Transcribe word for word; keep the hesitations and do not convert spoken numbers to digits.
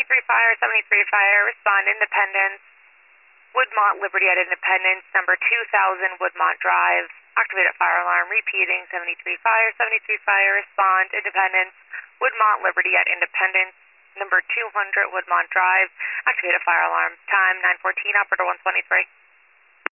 seventy-three Fire, seventy-three Fire, respond Independence, Woodmont Liberty at Independence, number two thousand Woodmont Drive, activate a fire alarm, repeating seventy-three Fire, seventy-three Fire, respond Independence, Woodmont Liberty at Independence, number two hundred Woodmont Drive, activate a fire alarm, time nine fourteen, operator one twenty-three.